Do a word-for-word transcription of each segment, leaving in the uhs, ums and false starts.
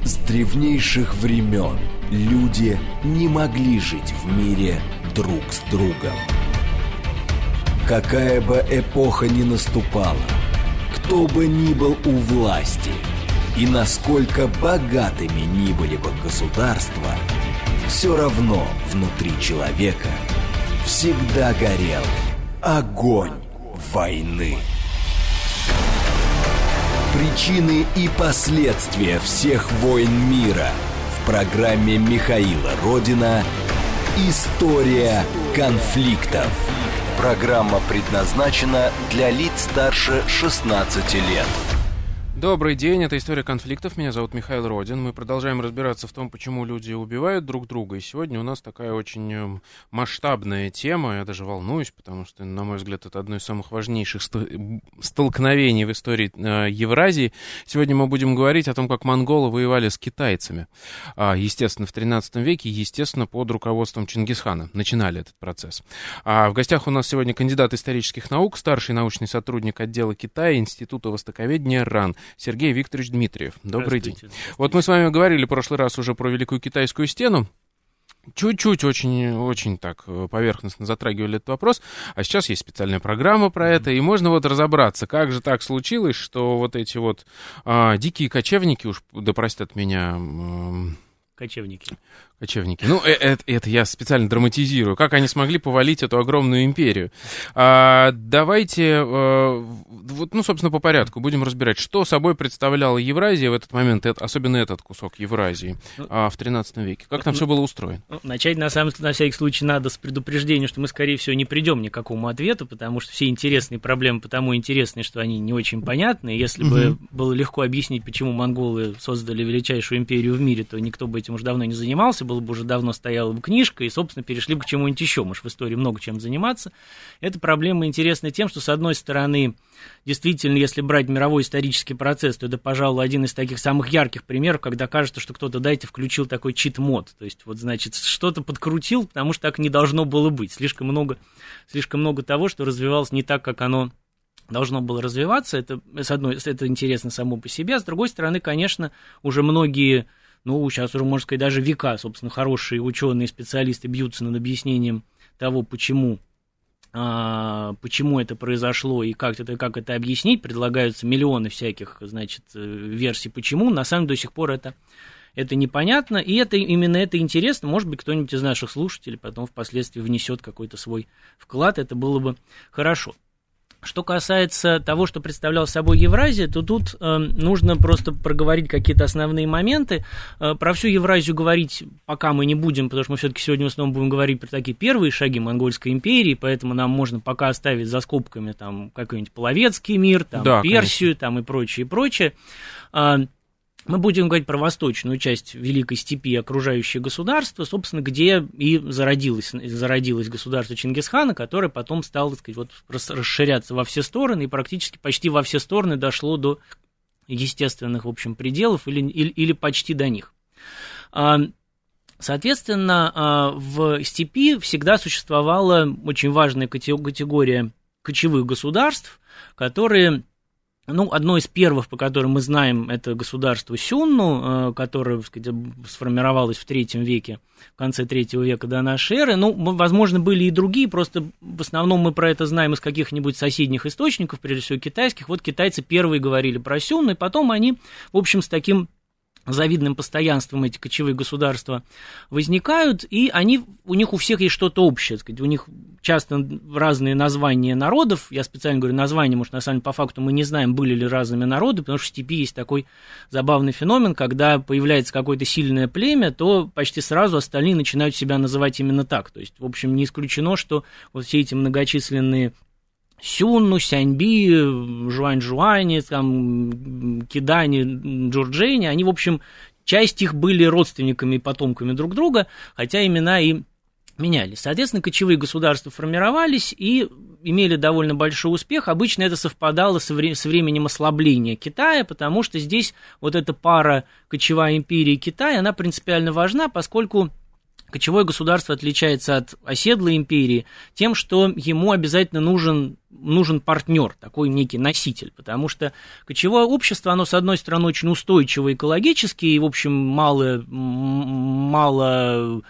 С древнейших времен люди не могли жить в мире друг с другом. Какая бы эпоха ни наступала, кто бы ни был у власти и насколько богатыми ни были бы государства, все равно внутри человека всегда горел огонь войны. Причины и последствия всех войн мира в программе Михаила Родина «История конфликтов». Программа предназначена для лиц старше шестнадцати лет. Добрый день, это «История конфликтов», меня зовут Михаил Родин. Мы продолжаем разбираться в том, почему люди убивают друг друга. И сегодня у нас такая очень масштабная тема, я даже волнуюсь, потому что, на мой взгляд, это одно из самых важнейших столкновений в истории Евразии. Сегодня мы будем говорить о том, как монголы воевали с китайцами. Естественно, в тринадцатом веке, естественно, под руководством Чингисхана начинали этот процесс. А в гостях у нас сегодня кандидат исторических наук, старший научный сотрудник отдела Китая Института востоковедения РАН Сергей Викторович Дмитриев. Добрый день. Вот мы с вами говорили в прошлый раз уже про Великую Китайскую стену. Чуть-чуть, очень, очень так поверхностно затрагивали этот вопрос, а сейчас есть специальная программа про это, и можно вот разобраться, как же так случилось, что вот эти вот а, дикие кочевники, уж да простят меня... А, Кочевники. Кочевники. Ну, это, это я специально драматизирую. Как они смогли повалить эту огромную империю? А, давайте, а, вот, ну, собственно, по порядку будем разбирать, что собой представляла Евразия в этот момент, это, особенно этот кусок Евразии а, в тринадцатом веке. Как там ну, все было устроено? Ну, начать, на, самом, на всякий случай, надо с предупреждения, что мы, скорее всего, не придем ни к какому ответу, потому что все интересные проблемы потому интересны, что они не очень понятны. Если угу. бы было легко объяснить, почему монголы создали величайшую империю в мире, то никто бы этим уже давно не занимался, было бы уже давно стояла бы книжка, и, собственно, перешли бы к чему-нибудь еще. Может, в истории много чем заниматься. Эта проблема интересна тем, что, с одной стороны, действительно, если брать мировой исторический процесс, то это, пожалуй, один из таких самых ярких примеров, когда кажется, что кто-то, дайте, включил такой чит-мод. То есть, вот, значит, что-то подкрутил, потому что так не должно было быть. Слишком много, слишком много того, что развивалось не так, как оно должно было развиваться. Это, с одной, это интересно само по себе. А с другой стороны, конечно, уже многие... Ну, сейчас уже, можно сказать, даже века, собственно, хорошие ученые, специалисты бьются над объяснением того, почему, а, почему это произошло и как это, как это объяснить. Предлагаются миллионы всяких, значит, версий, почему. На самом деле до сих пор это, это непонятно, и это, именно это интересно. Может быть, кто-нибудь из наших слушателей потом впоследствии внесет какой-то свой вклад, это было бы хорошо. Что касается того, что представлял собой Евразия, то тут э, нужно просто проговорить какие-то основные моменты. Э, про всю Евразию говорить пока мы не будем, потому что мы все-таки сегодня в основном будем говорить про такие первые шаги Монгольской империи, поэтому нам можно пока оставить за скобками там какой-нибудь Половецкий мир, там, да, Персию там, и прочее, и прочее. Э, Мы будем говорить про восточную часть Великой Степи, окружающее государство, собственно, где и зародилось, зародилось государство Чингисхана, которое потом стало, так сказать, вот, расширяться во все стороны, и практически почти во все стороны дошло до естественных, в общем, пределов или, или, или почти до них. Соответственно, в степи всегда существовала очень важная категория кочевых государств, которые... Ну, одно из первых, по которым мы знаем, это государство Сюнну, которое, так сказать, сформировалось в третьем веке, в конце третьего века до нашей эры. Ну, возможно, были и другие, просто в основном мы про это знаем из каких-нибудь соседних источников, прежде всего китайских. Вот китайцы первые говорили про Сюнну, и потом они, в общем, с таким завидным постоянством эти кочевые государства возникают, и они, у них у всех есть что-то общее, так сказать, у них часто разные названия народов, я специально говорю названия, потому что на самом деле по факту мы не знаем, были ли разными народы, потому что в степи есть такой забавный феномен, когда появляется какое-то сильное племя, то почти сразу остальные начинают себя называть именно так, то есть, в общем, не исключено, что вот все эти многочисленные Сюнну, Сяньби, Жуань-Жуани, там, Кидани, Джурджени, они, в общем, часть их были родственниками и потомками друг друга, хотя имена и менялись. Соответственно, кочевые государства формировались и имели довольно большой успех. Обычно это совпадало со временем ослабления Китая, потому что здесь вот эта пара кочевая империя и Китай, она принципиально важна, поскольку кочевое государство отличается от оседлой империи тем, что ему обязательно нужен, нужен партнер, такой некий носитель, потому что кочевое общество, оно, с одной стороны, очень устойчиво экологически, и, в общем, мало, мало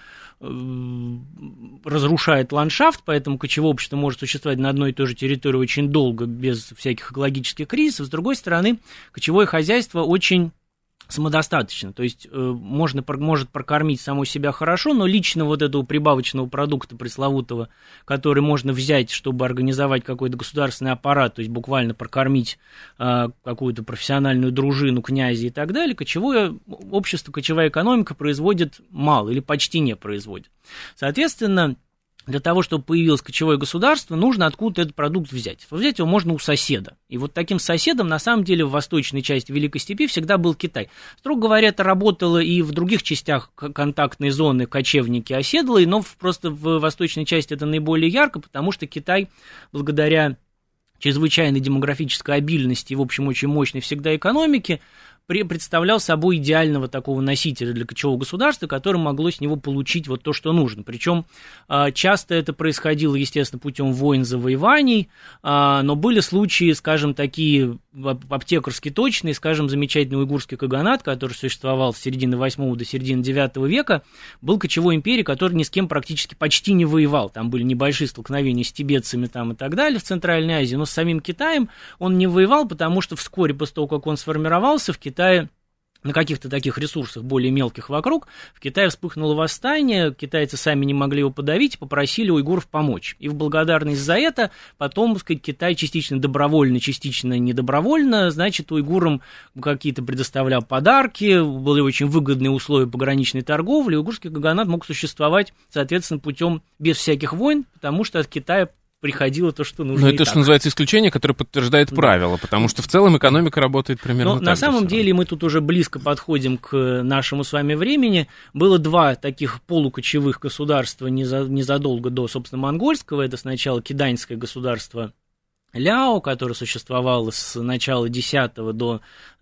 разрушает ландшафт, поэтому кочевое общество может существовать на одной и той же территории очень долго, без всяких экологических кризисов. С другой стороны, кочевое хозяйство очень самодостаточно, то есть э, можно, может прокормить само себя хорошо, но лично вот этого прибавочного продукта пресловутого, который можно взять, чтобы организовать какой-то государственный аппарат, то есть буквально прокормить э, какую-то профессиональную дружину, князя и так далее, кочевое общество, кочевая экономика производит мало или почти не производит. Соответственно, для того, чтобы появилось кочевое государство, нужно откуда-то этот продукт взять. Взять его можно у соседа. И вот таким соседом, на самом деле, в восточной части Великой Степи всегда был Китай. Строго говоря, это работало и в других частях контактной зоны кочевники оседлые, но просто в восточной части это наиболее ярко, потому что Китай, благодаря чрезвычайной демографической обильности и, в общем, очень мощной всегда экономике, представлял собой идеального такого носителя для кочевого государства, которое могло с него получить вот то, что нужно. Причем часто это происходило, естественно, путем войн, завоеваний, но были случаи, скажем, такие аптекарски точные, скажем, замечательный уйгурский каганат, который существовал с середины восьмого до середины девятого века, был кочевой империей, который ни с кем практически почти не воевал. Там были небольшие столкновения с тибетцами там и так далее в Центральной Азии, но с самим Китаем он не воевал, потому что вскоре после того, как он сформировался, в Китае на каких-то таких ресурсах более мелких вокруг, в Китае вспыхнуло восстание, китайцы сами не могли его подавить, попросили уйгуров помочь. И в благодарность за это потом, так сказать, Китай частично добровольно, частично недобровольно, значит, уйгурам какие-то предоставлял подарки, были очень выгодные условия пограничной торговли, и уйгурский каганат мог существовать, соответственно, путем без всяких войн, потому что от Китая приходило то, что нужно. Но это, что называется, исключение, которое подтверждает да. правило, потому что в целом экономика работает примерно Но так. На самом деле мы тут уже близко подходим к нашему с вами времени. Было два таких полукочевых государства незадолго до, собственно, монгольского. Это сначала киданьское государство Ляо, которое существовало с начала десятого до,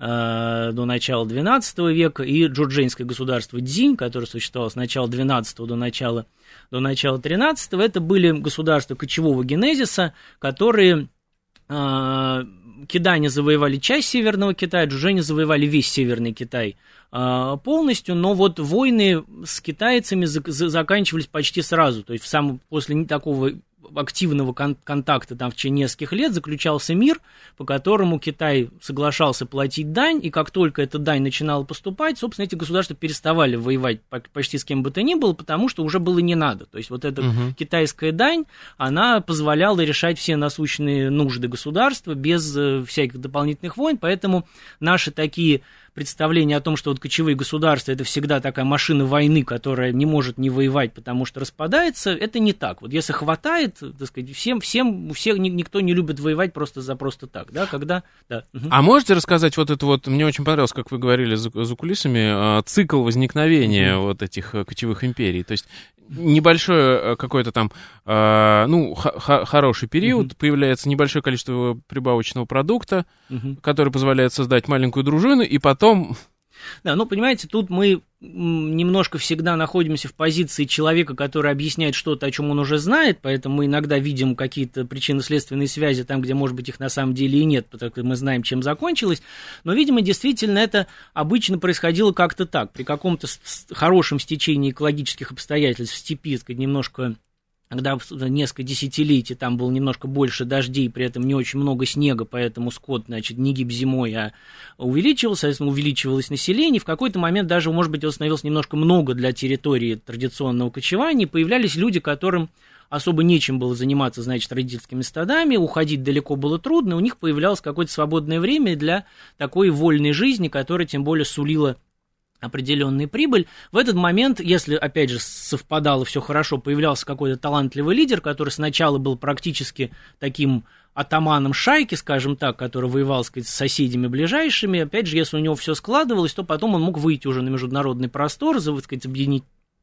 э, до начала двенадцатого века, и джурдженское государство Дзинь, которое существовало с начала двенадцатого до начала, до начала тринадцатого. Это были государства кочевого генезиса, которые э, кидане завоевали часть Северного Китая, джурджене завоевали весь Северный Китай э, полностью, но вот войны с китайцами за, за, заканчивались почти сразу, то есть в самом, после такого активного кон- контакта там в течение нескольких лет заключался мир, по которому Китай соглашался платить дань, и как только эта дань начинала поступать, собственно, эти государства переставали воевать почти с кем бы то ни было, потому что уже было не надо. То есть вот эта угу. китайская дань, она позволяла решать все насущные нужды государства без э, всяких дополнительных войн, поэтому наши такие представление о том, что вот кочевые государства — это всегда такая машина войны, которая не может не воевать, потому что распадается, это не так. Вот если хватает, так сказать, всем, всем, у всех никто не любит воевать просто за просто так, да, когда... Да. А можете рассказать вот это вот, мне очень понравилось, как вы говорили за, за кулисами, цикл возникновения mm-hmm. вот этих кочевых империй, то есть небольшой какой-то там, ну, х- хороший период, mm-hmm. появляется небольшое количество прибавочного продукта, mm-hmm. который позволяет создать маленькую дружину, и потом... Да, ну, понимаете, тут мы немножко всегда находимся в позиции человека, который объясняет что-то, о чем он уже знает, поэтому мы иногда видим какие-то причинно-следственные связи там, где, может быть, их на самом деле и нет, потому что мы знаем, чем закончилось, но, видимо, действительно это обычно происходило как-то так, при каком-то хорошем стечении экологических обстоятельств в степи, так сказать, немножко... когда несколько десятилетий там было немножко больше дождей, при этом не очень много снега, поэтому скот, значит, не гиб зимой, а увеличивался, соответственно, увеличивалось население. В какой-то момент даже, может быть, его становилось немножко много для территории традиционного кочевания, появлялись люди, которым особо нечем было заниматься, значит, родительскими стадами, уходить далеко было трудно, у них появлялось какое-то свободное время для такой вольной жизни, которая тем более сулила определенную прибыль. В этот момент, если, опять же, совпадало все хорошо, появлялся какой-то талантливый лидер, который сначала был практически таким атаманом шайки, скажем так, который воевал, сказать, с соседями ближайшими. Опять же, если у него все складывалось, то потом он мог выйти уже на международный простор, так сказать, объединить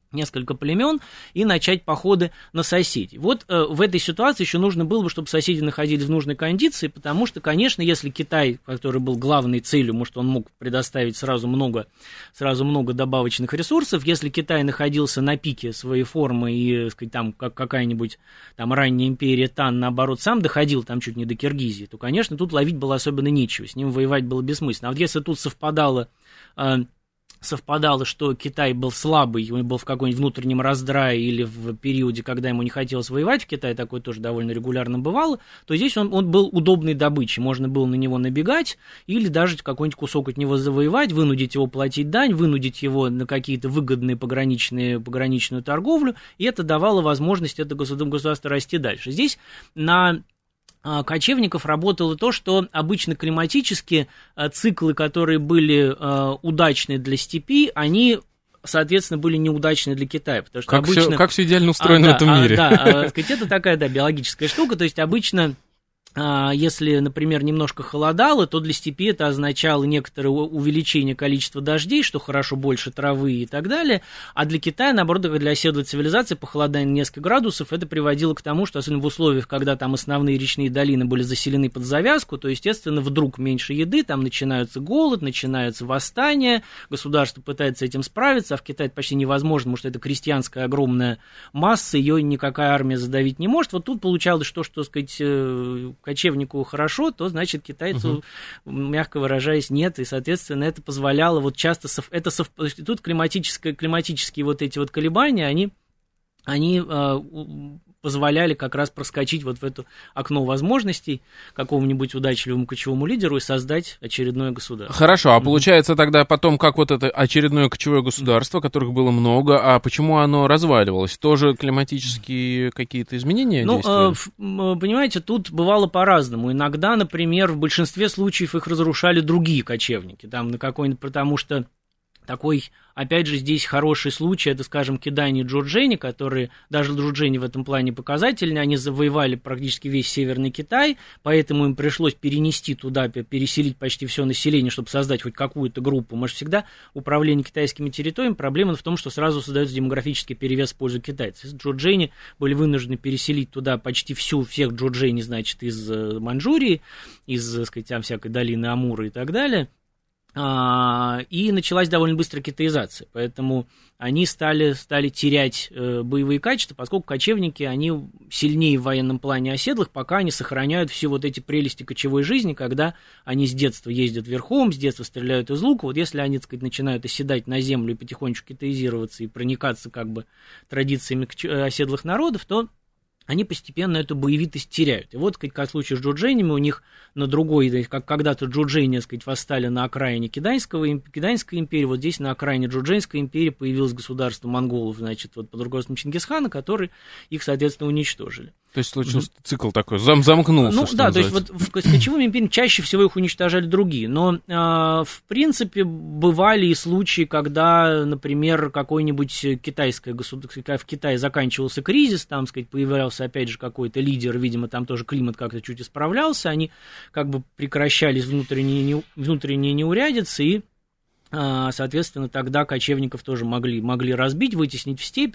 несколько племен и начать походы на соседей. Вот э, в этой ситуации еще нужно было бы, чтобы соседи находились в нужной кондиции, потому что, конечно, если Китай, который был главной целью, может, он мог предоставить сразу много, сразу много добавочных ресурсов, если Китай находился на пике своей формы и, так сказать, там как какая-нибудь там ранняя империя Тан, наоборот, сам доходил там чуть не до Киргизии, то, конечно, тут ловить было особенно нечего, с ним воевать было бессмысленно. А вот если тут совпадало... Э, совпадало, что Китай был слабый, он был в каком-нибудь внутреннем раздрае или в периоде, когда ему не хотелось воевать, в Китае такое тоже довольно регулярно бывало, то здесь он, он был удобной добычей, можно было на него набегать или даже какой-нибудь кусок от него завоевать, вынудить его платить дань, вынудить его на какие-то выгодные пограничные, пограничную торговлю, и это давало возможность это государство расти дальше. Здесь на кочевников работало то, что обычно климатические циклы, которые были э, удачны для степи, они, соответственно, были неудачны для Китая. Потому что как, обычно... все, как все идеально устроено а, в этом да, мире. А, да, а, сказать, это такая, да, биологическая штука, то есть обычно... Если, например, немножко холодало, то для степи это означало некоторое увеличение количества дождей, что хорошо, больше травы и так далее, а для Китая, наоборот, для оседлой цивилизации похолодание на несколько градусов, это приводило к тому, что, особенно в условиях, когда там основные речные долины были заселены под завязку, то, естественно, вдруг меньше еды, там начинается голод, начинаются восстания, государство пытается с этим справиться, а в Китае это почти невозможно, потому что это крестьянская огромная масса, ее никакая армия задавить не может. Вот тут получалось, что, что сказать, кочевнику хорошо, то, значит, китайцу, uh-huh. мягко выражаясь, нет, и, соответственно, это позволяло вот часто, это сов... тут климатические, климатические вот эти вот колебания, они, они э, позволяли как раз проскочить вот в это окно возможностей какому-нибудь удачливому кочевому лидеру и создать очередное государство. Хорошо, а получается тогда потом, как вот это очередное кочевое государство, которых было много, а почему оно разваливалось? Тоже климатические какие-то изменения ну, действовали? Э, понимаете, тут бывало по-разному. Иногда, например, в большинстве случаев их разрушали другие кочевники, там на какой-нибудь, потому что такой, опять же, здесь хороший случай, это, скажем, кидани Джурджени, которые, даже Джурджени в этом плане показательны, они завоевали практически весь Северный Китай, поэтому им пришлось перенести туда, переселить почти все население, чтобы создать хоть какую-то группу. Мы же всегда управление китайскими территориями, проблема в том, что сразу создается демографический перевес в пользу китайцев. Джурджени были вынуждены переселить туда почти всю, всех Джурджени, значит, из Маньчжурии, из, так сказать, там всякой долины Амура и так далее. И началась довольно быстрая китаизация, поэтому они стали, стали терять э, боевые качества, поскольку кочевники, они сильнее в военном плане оседлых, пока они сохраняют все вот эти прелести кочевой жизни, когда они с детства ездят верхом, с детства стреляют из лука. Вот если они, так сказать, начинают оседать на землю и потихонечку китаизироваться и проникаться как бы традициями оседлых народов, то они постепенно эту боевитость теряют. И вот, как в случае с джурдженями, у них на другой, как когда-то джурджени, так сказать, восстали на окраине Китайского, Китайской империи, вот здесь на окраине Джурдженской империи появилось государство монголов, значит, вот под руководством Чингисхана, которые их, соответственно, уничтожили. То есть случился mm-hmm. цикл такой, зам замкнулся. Ну да, называется. То есть вот с кочевыми империями чаще всего их уничтожали другие, но э, в принципе бывали и случаи, когда, например, какое-нибудь китайское государство, в Китае заканчивался кризис, там, сказать, появлялся опять же какой-то лидер, видимо, там тоже климат как-то чуть исправлялся, они как бы прекращались внутренние, внутренние неурядицы, и соответственно, тогда кочевников тоже могли, могли разбить, вытеснить в степь,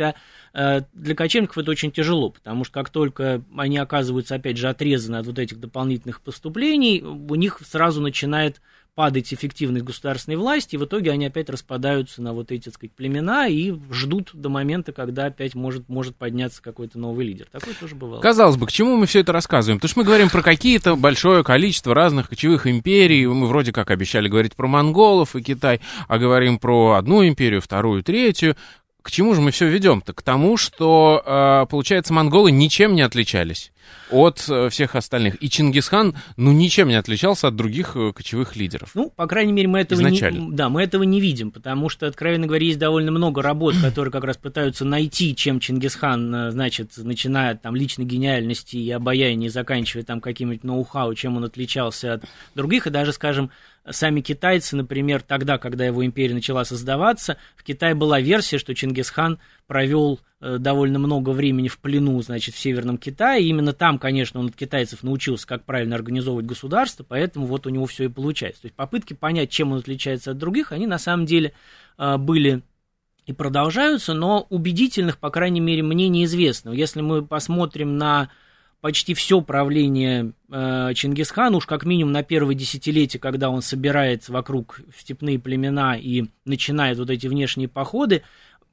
а для кочевников это очень тяжело, потому что как только они оказываются, опять же, отрезаны от вот этих дополнительных поступлений, у них сразу начинает падать эффективность государственной власти, и в итоге они опять распадаются на вот эти, так сказать, племена и ждут до момента, когда опять может, может подняться какой-то новый лидер. Такое тоже бывало. Казалось бы, к чему мы все это рассказываем? Потому что мы говорим про какие-то большое количество разных кочевых империй, мы вроде как обещали говорить про монголов и Китай, а говорим про одну империю, вторую, третью. К чему же мы все ведем-то? К тому, что, получается, монголы ничем не отличались от всех остальных. И Чингисхан, ну, ничем не отличался от других кочевых лидеров. Ну, по крайней мере, мы этого изначально. не, да, мы этого не видим, потому что, откровенно говоря, есть довольно много работ, которые как раз пытаются найти, чем Чингисхан, значит, начиная от там личной гениальности и обаяния, заканчивая там каким-нибудь ноу-хау, чем он отличался от других, и даже, скажем, сами китайцы, например, тогда, когда его империя начала создаваться, в Китае была версия, что Чингисхан провел э, довольно много времени в плену, значит, в Северном Китае. И именно там, конечно, он от китайцев научился, как правильно организовывать государство, поэтому вот у него все и получается. То есть попытки понять, чем он отличается от других, они на самом деле э, были и продолжаются, но убедительных, по крайней мере, мне неизвестно. Если мы посмотрим на почти все правление э, Чингисхана, уж как минимум на первое десятилетие, когда он собирает вокруг степные племена и начинает вот эти внешние походы,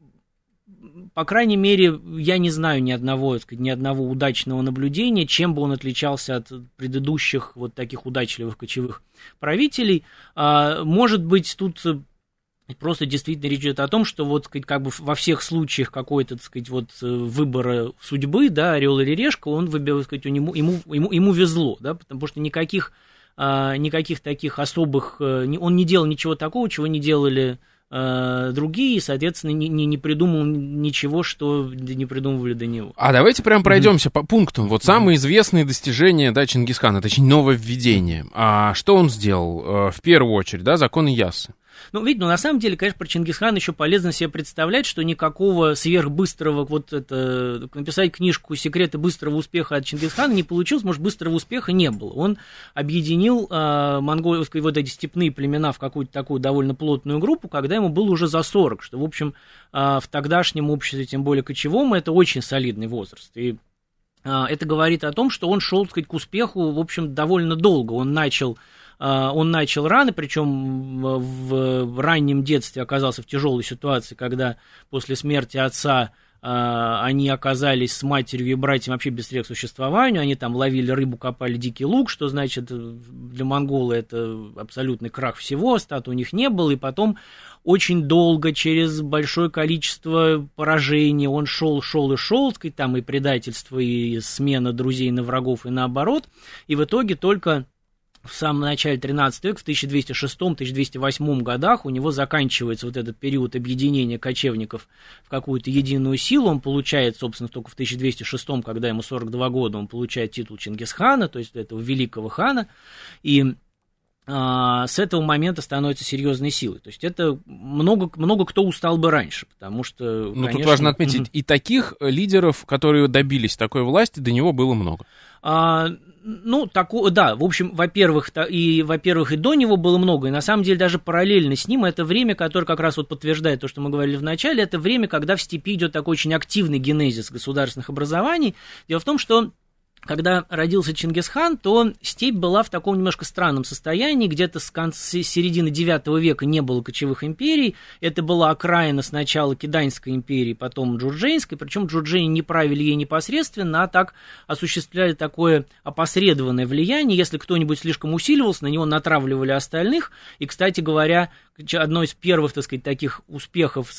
по крайней мере, я не знаю ни одного, так сказать, ни одного удачного наблюдения, чем бы он отличался от предыдущих вот таких удачливых кочевых правителей. А, может быть, тут просто действительно речь идет о том, что вот, сказать, как бы во всех случаях какой-то, так сказать, вот выбора судьбы, да, орел или решка, он выбирал, сказать, ему, ему, ему, ему везло, да, потому что никаких, никаких таких особых, он не делал ничего такого, чего не делали другие, и, соответственно, не, не, не придумал ничего, что не придумывали до него. А давайте прям пройдемся mm-hmm. по пунктам. Вот самые известные достижения, да, Чингисхана, точнее, нововведение. А что он сделал? В первую очередь, да, законы Яссы. Ну, видите, ну, на самом деле, конечно, про Чингисхана еще полезно себе представлять, что никакого сверхбыстрого, вот это, написать книжку «Секреты быстрого успеха» от Чингисхана не получилось, может, быстрого успеха не было. Он объединил э, монгольские вот эти степные племена в какую-то такую довольно плотную группу, когда ему было уже за сорок, что, в общем, э, в тогдашнем обществе, тем более кочевом, это очень солидный возраст. И э, это говорит о том, что он шел, так сказать, к успеху, в общем, довольно долго. Он начал... Он начал рано, причем в раннем детстве оказался в тяжелой ситуации, когда после смерти отца они оказались с матерью и братьями вообще без средств к существованию, они там ловили рыбу, копали дикий лук, что значит для монгола это абсолютный крах всего, статуи у них не было, и потом очень долго, через большое количество поражений, он шел, шел и шел, сказать, там и предательство, и смена друзей на врагов, и наоборот, и в итоге только... В самом начале тринадцатого века, в тысяча двести шестом — тысяча двести восьмом годах у него заканчивается вот этот период объединения кочевников в какую-то единую силу. Он получает, собственно, только в тысяча двести шестом, когда ему сорок два года, он получает титул Чингисхана, то есть этого великого хана, и а, с этого момента становится серьезной силой. То есть это много, много кто устал бы раньше, потому что, Ну, конечно... тут важно отметить, mm-hmm. и таких лидеров, которые добились такой власти, до него было много. А, ну, тако, да, в общем, во-первых, и, во-первых, и до него было много, и на самом деле даже параллельно с ним это время, которое как раз вот подтверждает то, что мы говорили в начале, это время, когда в степи идет такой очень активный генезис государственных образований. Дело в том, что когда родился Чингисхан, то степь была в таком немножко странном состоянии, где-то с, конца, с середины девятого века не было кочевых империй, это была окраина сначала Киданьской империи, потом Джурджейнской, причем джурджени не правили ей непосредственно, а так осуществляли такое опосредованное влияние, если кто-нибудь слишком усиливался, на него натравливали остальных, и, кстати говоря, одно из первых, так сказать, таких успехов,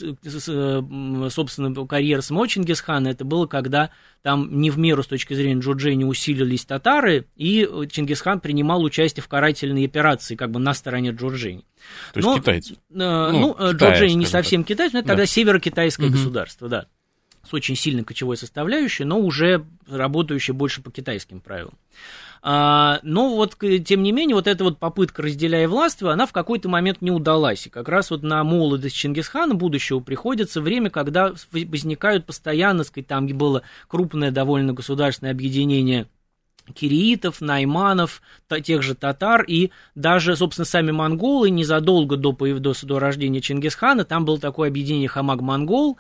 собственно, карьеры самого Чингисхана, это было, когда там не в меру с точки зрения Джурджени усилились татары, и Чингисхан принимал участие в карательной операции, как бы на стороне Джурджени. То есть но, китайцы? Э, ну, ну Джурджени не совсем так. Китайцы, но это да. Тогда северокитайское угу. государство, да, с очень сильной кочевой составляющей, но уже работающее больше по китайским правилам. А, но вот, тем не менее, вот эта вот попытка «разделяя властвие», она в какой-то момент не удалась. И как раз вот на молодость Чингисхана будущего приходится время, когда возникают постоянно, сказать, там было крупное довольно государственное объединение киреитов, найманов, тех же татар, и даже, собственно, сами монголы незадолго до, до, до рождения Чингисхана, там было такое объединение Хамаг-монгол,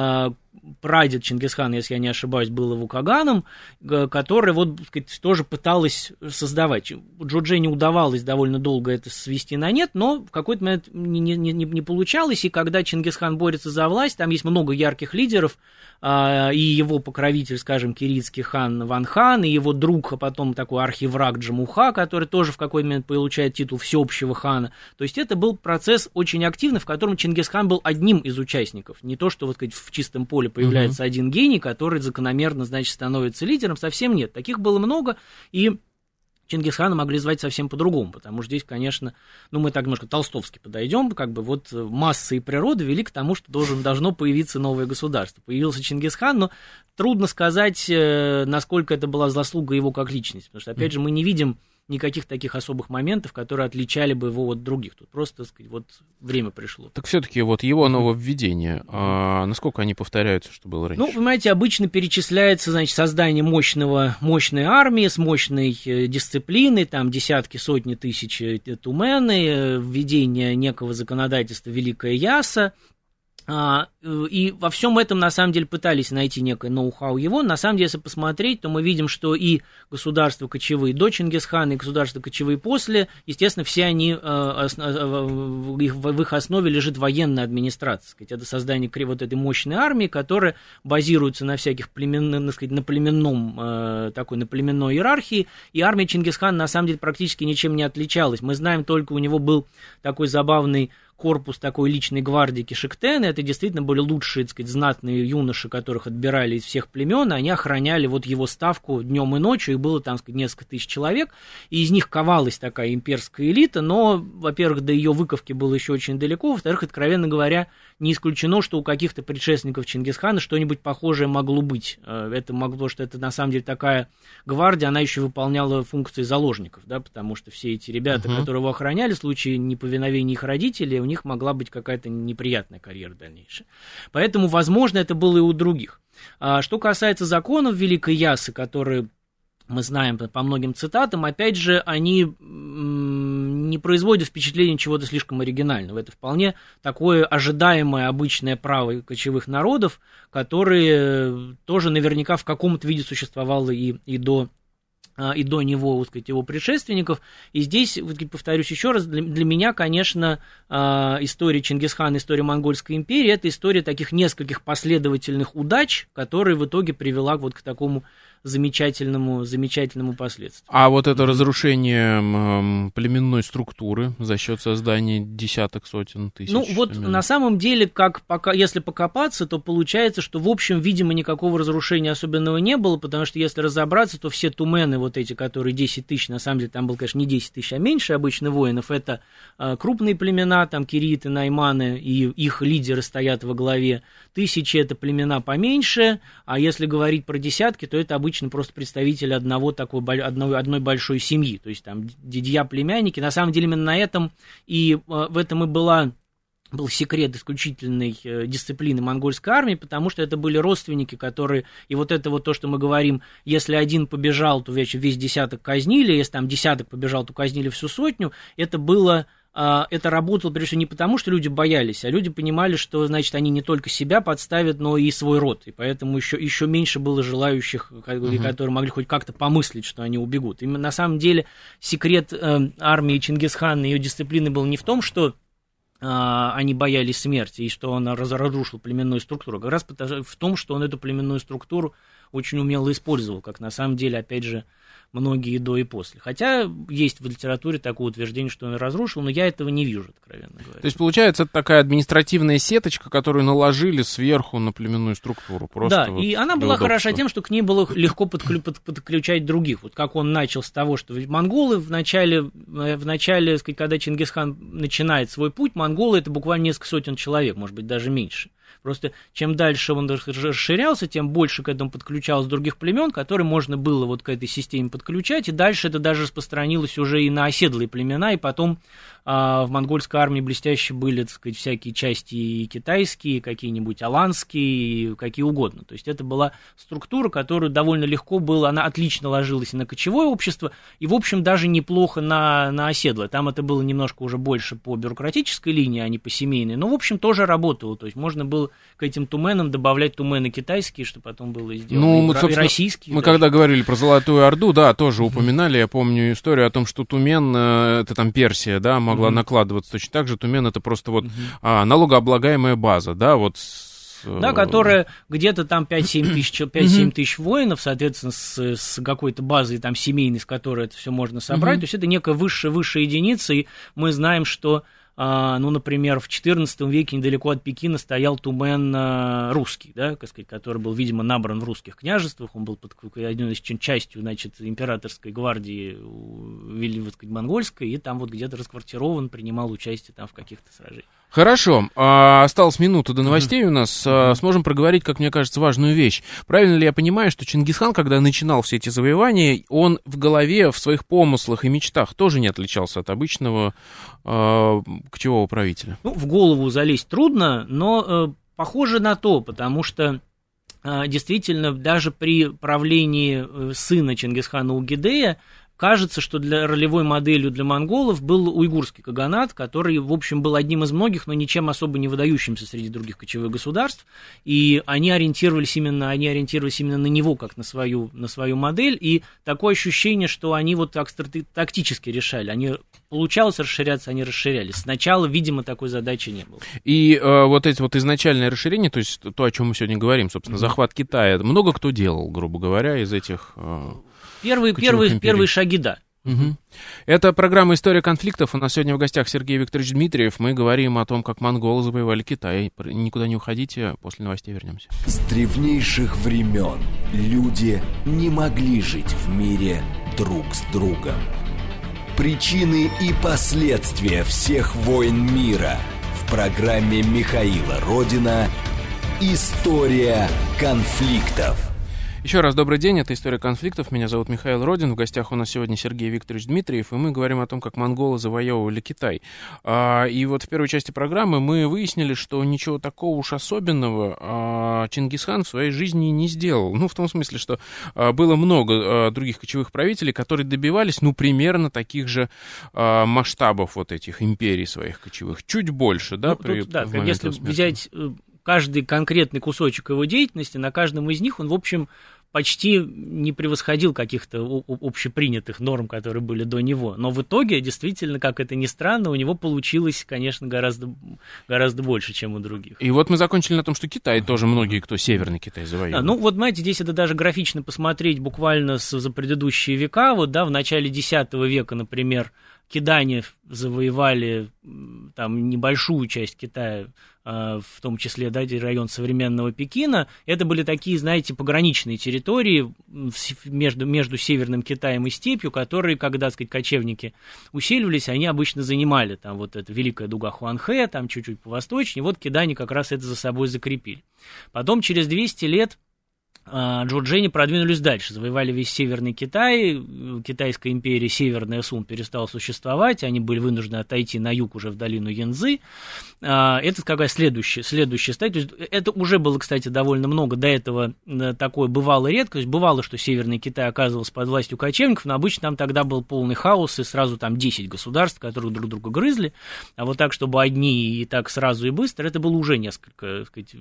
прадед Чингисхана, если я не ошибаюсь, был Вукаганом, который вот, так сказать, тоже пыталась создавать. Джурджени удавалось довольно долго это свести на нет, но в какой-то момент не, не, не, не получалось, и когда Чингисхан борется за власть, там есть много ярких лидеров, и его покровитель, скажем, киритский хан Ван-хан, и его друг, а потом такой архивраг Джамуха, который тоже в какой-то момент получает титул всеобщего хана. То есть это был процесс очень активный, в котором Чингисхан был одним из участников. Не то, что вот, сказать, в чистом поле появляется uh-huh. один гений, который закономерно, значит, становится лидером, совсем нет. Таких было много, и Чингисхана могли звать совсем по-другому, потому что здесь, конечно, ну, мы так немножко толстовски подойдем, как бы вот масса и природа вели к тому, что должен, должно появиться новое государство. Появился Чингисхан, но трудно сказать, насколько это была заслуга его как личности, потому что, опять же, мы не видим никаких таких особых моментов, которые отличали бы его от других. Тут просто, так сказать, вот время пришло. Так все-таки вот его нововведения, а насколько они повторяются, что было раньше? Ну, понимаете, обычно перечисляется, значит, создание мощного, мощной армии с мощной дисциплиной, там десятки, сотни тысяч тумены, введение некого законодательства Великая Ясса, И во всем этом, на самом деле, пытались найти некое ноу-хау его. На самом деле, если посмотреть, то мы видим, что и государства кочевые до Чингисхана, и государства кочевые после, естественно, все они, в их основе лежит военная администрация. Это создание вот этой мощной армии, которая базируется на всяких племен, так сказать, на племенном, такой, на племенной иерархии. И армия Чингисхана, на самом деле, практически ничем не отличалась. Мы знаем, только у него был такой забавный корпус такой личной гвардии Кишиктена. Это действительно были лучшие, так сказать, знатные юноши, которых отбирали из всех племен, и они охраняли вот его ставку днем и ночью, их было там, так сказать, несколько тысяч человек, и из них ковалась такая имперская элита, но, во-первых, до ее выковки было еще очень далеко, во-вторых, откровенно говоря, не исключено, что у каких-то предшественников Чингисхана что-нибудь похожее могло быть. Это могло, что это на самом деле такая гвардия, она еще выполняла функции заложников, да, потому что все эти ребята, uh-huh. которые его охраняли, в случае неповиновения их родителей, у них могла быть какая-то неприятная карьера дальнейшая. Поэтому, возможно, это было и у других. А что касается законов Великой Ясы, которые мы знаем по многим цитатам, опять же, они не производят впечатления чего-то слишком оригинального. Это вполне такое ожидаемое обычное право кочевых народов, которое тоже наверняка в каком-то виде существовало и, и до и до него, так сказать, его предшественников. И здесь, вот, повторюсь еще раз, для, для меня, конечно, история Чингисхана, история Монгольской империи, это история таких нескольких последовательных удач, которая в итоге привела вот к такому замечательному, замечательному последствию. А вот это разрушение м, племенной структуры за счет создания десяток, сотен тысяч. Ну вот именно. На самом деле, как пока, если покопаться, то получается, что в общем, видимо, никакого разрушения особенного не было, потому что если разобраться, то все тумены вот эти, которые десять тысяч, на самом деле там было, конечно, не десять тысяч, а меньше обычно воинов, это э, крупные племена, там кириты, найманы, и их лидеры стоят во главе. Тысячи это племена поменьше, а если говорить про десятки, то это обычно просто представители одного такой, одной, одной большой семьи, то есть там дядья, племянники. На самом деле именно на этом и в этом и была, был секрет исключительной дисциплины монгольской армии, потому что это были родственники, которые, и вот это вот то, что мы говорим, если один побежал, то весь десяток казнили, если там десяток побежал, то казнили всю сотню, это было... Это работало, прежде всего, не потому, что люди боялись, а люди понимали, что, значит, они не только себя подставят, но и свой род, и поэтому еще, еще меньше было желающих, uh-huh. которые могли хоть как-то помыслить, что они убегут. И на самом деле секрет э, армии Чингисхана и ее дисциплины был не в том, что э, они боялись смерти и что он разрушил племенную структуру, как раз в том, что он эту племенную структуру очень умело использовал, как на самом деле, опять же, многие до и после. Хотя есть в литературе такое утверждение, что он разрушил, но я этого не вижу, откровенно говоря. То есть, получается, это такая административная сеточка, которую наложили сверху на племенную структуру. Просто да, вот и она была удобства. Хороша тем, что к ней было легко подклю- под- подключать других. Вот как он начал с того, что монголы в начале, в начале, когда Чингисхан начинает свой путь, монголы это буквально несколько сотен человек, может быть, даже меньше. Просто чем дальше он расширялся, тем больше к этому подключалось других племен, которые можно было вот к этой системе подключать, и дальше это даже распространилось уже и на оседлые племена, и потом а, в монгольской армии блестяще были, так сказать, всякие части и китайские, какие-нибудь аланские, какие угодно. То есть это была структура, которую довольно легко было, она отлично ложилась и на кочевое общество, и, в общем, даже неплохо на, на оседлое. Там это было немножко уже больше по бюрократической линии, а не по семейной, но, в общем, тоже работало. То есть можно было к этим туменам добавлять тумены китайские, что потом было сделано, ну, мы, и, и российские. Мы даже. Когда говорили про Золотую Орду, да, тоже mm-hmm. упоминали, я помню историю о том, что Тумен, это там Персия, да, могла mm-hmm. накладываться точно так же, Тумен это просто вот mm-hmm. а, налогооблагаемая база, да, вот. Да, которая где-то там пять-семь тысяч, пять-семь тысяч воинов, соответственно, с, с какой-то базой там семейной, с которой это все можно собрать, mm-hmm. то есть это некая высшая-высшая единица, и мы знаем, что ну, например, в четырнадцатом веке недалеко от Пекина стоял тумен русский, да, который был, видимо, набран в русских княжествах, он был под одной частью, значит, императорской гвардии монгольской, и там вот где-то расквартирован, принимал участие там в каких-то сражениях. Хорошо, а, осталась минута до новостей у нас, а, сможем проговорить, как мне кажется, важную вещь. Правильно ли я понимаю, что Чингисхан, когда начинал все эти завоевания, он в голове, в своих помыслах и мечтах тоже не отличался от обычного а, кочевого правителя? Ну, в голову залезть трудно, но э, похоже на то, потому что э, действительно даже при правлении сына Чингисхана Угидея кажется, что для ролевой моделью для монголов был уйгурский каганат, который, в общем, был одним из многих, но ничем особо не выдающимся среди других кочевых государств, и они ориентировались именно, они ориентировались именно на него, как на свою, на свою модель, и такое ощущение, что они вот так тактически решали, они получалось расширяться, они расширялись. Сначала, видимо, такой задачи не было. И э, вот эти вот изначальное расширение, то есть то, о чем мы сегодня говорим, собственно, mm-hmm. захват Китая, много кто делал, грубо говоря, из этих... Э, Первые, первые, первые шаги, да. Угу. Это программа «История конфликтов». У нас сегодня в гостях Сергей Викторович Дмитриев. Мы говорим о том, как монголы завоевали Китай. Никуда не уходите, после новостей вернемся. С древнейших времен люди не могли жить в мире друг с другом. Причины и последствия всех войн мира в программе Михаила Родина «История конфликтов». Еще раз добрый день, это «История конфликтов», меня зовут Михаил Родин, в гостях у нас сегодня Сергей Викторович Дмитриев, и мы говорим о том, как монголы завоевывали Китай. А, и вот в первой части программы мы выяснили, что ничего такого уж особенного а, Чингисхан в своей жизни не сделал. Ну, в том смысле, что а, было много а, других кочевых правителей, которые добивались, ну, примерно таких же а, масштабов вот этих империй своих кочевых, чуть больше, да? Ну, при, тут, да, если взять каждый конкретный кусочек его деятельности, на каждом из них он, в общем, почти не превосходил каких-то общепринятых норм, которые были до него. Но в итоге, действительно, как это ни странно, у него получилось, конечно, гораздо, гораздо больше, чем у других. И вот мы закончили на том, что Китай тоже, многие, кто Северный Китай завоевал. Да, ну вот, знаете, здесь это даже графично посмотреть буквально с, за предыдущие века. Вот, да, в начале десятого века, например, кидане завоевали там небольшую часть Китая, в том числе, да, район современного Пекина. Это были такие, знаете, пограничные территории между, между Северным Китаем и степью, которые, когда, так сказать, кочевники усиливались, они обычно занимали там вот эта великая дуга Хуанхэ, там чуть-чуть повосточнее, вот кидане как раз это за собой закрепили. Потом через двести лет джурджени продвинулись дальше, завоевали весь Северный Китай, Китайская империя Северная Сун перестала существовать, они были вынуждены отойти на юг уже в долину Янцзы. Это какая следующая, следующая стадия. То есть это уже было, кстати, довольно много, до этого такое бывало редко, то есть бывало, что Северный Китай оказывался под властью кочевников, но обычно там тогда был полный хаос, и сразу там десять государств, которые друг друга грызли, а вот так, чтобы одни и так сразу и быстро, это было уже несколько, так сказать,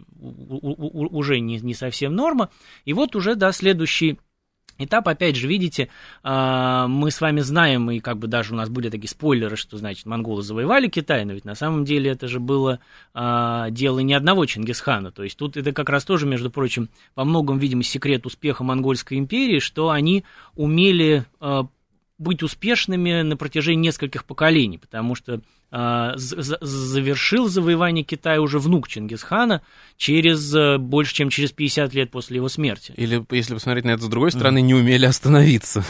уже не, не совсем норма. И вот уже, да, следующий этап, опять же, видите, мы с вами знаем, и как бы даже у нас были такие спойлеры, что, значит, монголы завоевали Китай, но ведь на самом деле это же было дело не одного Чингисхана, то есть тут это как раз тоже, между прочим, во многом, видимо, секрет успеха Монгольской империи, что они умели быть успешными на протяжении нескольких поколений, потому что э, завершил завоевание Китая уже внук Чингисхана через, э, больше, чем через пятьдесят лет после его смерти. Или, если посмотреть на это с другой стороны, mm. не умели остановиться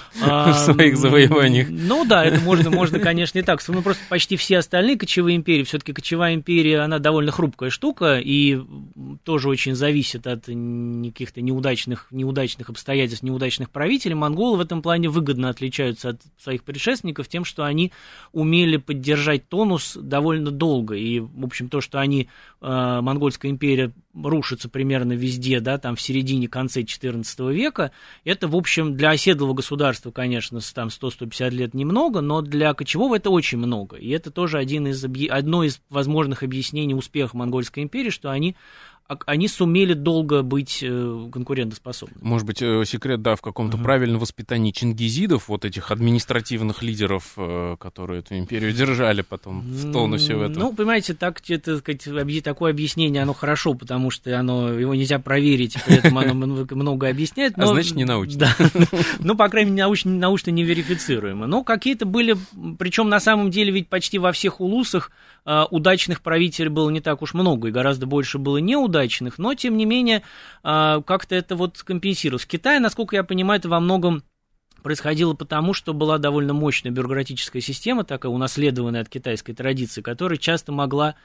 в своих завоеваниях. Ну да, это можно, можно, конечно, и так. Ну, просто почти все остальные кочевые империи, все-таки кочевая империя, она довольно хрупкая штука, и тоже очень зависит от каких-то неудачных, неудачных обстоятельств, неудачных правителей. Монголы в этом плане выгодно отличаются от своих предшественников тем, что они умели поддержать тонус довольно долго. И, в общем, то, что они, э, Монгольская империя, рушится примерно везде, да, там в середине-конце четырнадцатого века, это, в общем, для оседлого государства, конечно, там сто - сто пятьдесят лет немного, но для кочевого это очень много. И это тоже один из, одно из возможных объяснений успеха Монгольской империи, что они они сумели долго быть конкурентоспособны. Может быть, секрет, да, в каком-то uh-huh. правильном воспитании чингизидов, вот этих административных лидеров, которые эту империю держали потом в тонусе в этом. Ну, понимаете, так, это, сказать, такое объяснение, оно хорошо, потому что оно, его нельзя проверить, при этом оно многое объясняет. Но, а значит, не научно. Да, ну, по крайней мере, научно, научно неверифицируемо. Но какие-то были, причем на самом деле ведь почти во всех улусах удачных правителей было не так уж много, и гораздо больше было неудачных, но, тем не менее, как-то это вот компенсировалось. В Китае, насколько я понимаю, это во многом происходило потому, что была довольно мощная бюрократическая система, такая унаследованная от китайской традиции, которая часто могла,